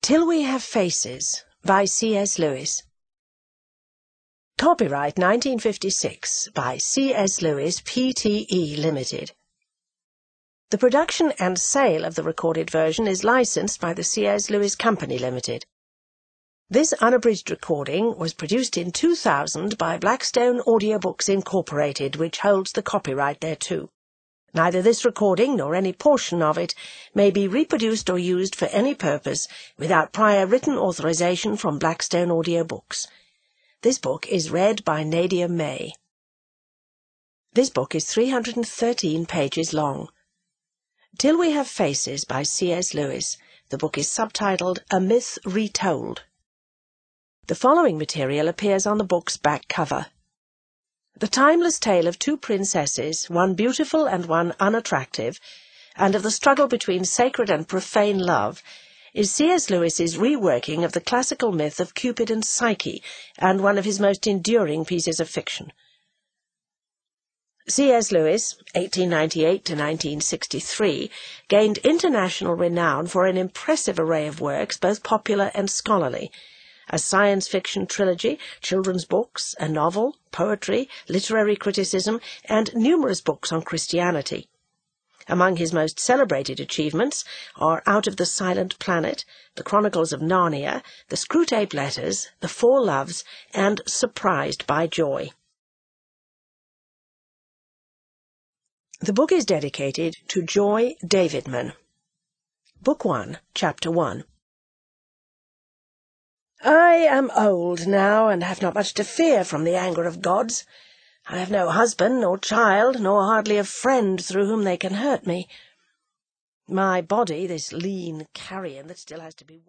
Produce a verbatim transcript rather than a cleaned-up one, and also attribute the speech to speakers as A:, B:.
A: Till We Have Faces by C S Lewis. Copyright nineteen fifty-six by C S Lewis P T E Limited. The production and sale of the recorded version is licensed by the C S Lewis Company Limited. This unabridged recording was produced in two thousand by Blackstone Audiobooks Incorporated, which holds the copyright thereto. Neither this recording nor any portion of it may be reproduced or used for any purpose without prior written authorization from Blackstone Audiobooks. This book is read by Nadia May. This book is three hundred thirteen pages long. Till We Have Faces by C S Lewis. The book is subtitled A Myth Retold. The following material appears on the book's back cover. The timeless tale of two princesses, one beautiful and one unattractive, and of the struggle between sacred and profane love, is C S Lewis's reworking of the classical myth of Cupid and Psyche, and one of his most enduring pieces of fiction. C S Lewis, eighteen ninety-eight to nineteen sixty-three, gained international renown for an impressive array of works, both popular and scholarly: a science fiction trilogy, children's books, a novel, poetry, literary criticism, and numerous books on Christianity. Among his most celebrated achievements are Out of the Silent Planet, The Chronicles of Narnia, The Screwtape Letters, The Four Loves, and Surprised by Joy. The book is dedicated to Joy Davidman. Book one, Chapter one. I am old now, and have not much to fear from the anger of gods. I have no husband nor child, nor hardly a friend through whom they can hurt me. My body, this lean carrion that still has to be